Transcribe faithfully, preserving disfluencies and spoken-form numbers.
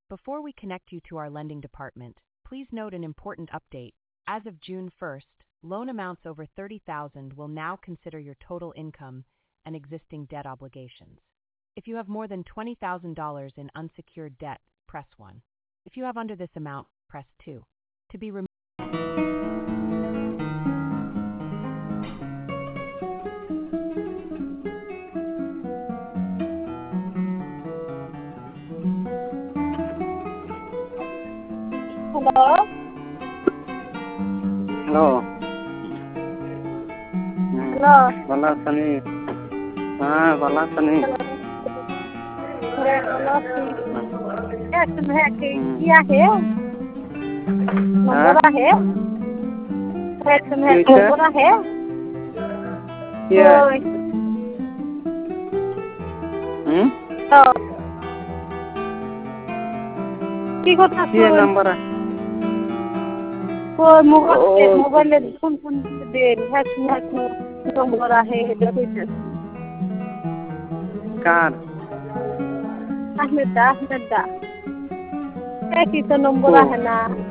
Before we connect you to our lending department, please note an important update. As of June first, loan amounts over thirty thousand dollars will now consider your total income and existing debt obligations. If you have more than twenty thousand dollars in unsecured debt, press one. If you have under this amount, press two. To be removed. Hello? Hello. Hello? Bala Sani. हाँ Bala Sani. क्या तुम्हें क्या है number है क्या तुम्हें number है क्या हम्म तो ठीक होता क्या नंबर है वो मोबाइल मोबाइल ले कौन कौन दे है है नंबर है देखो car Ahmed dah, Ahmed dah. Eh kita nombor Oh. lah na.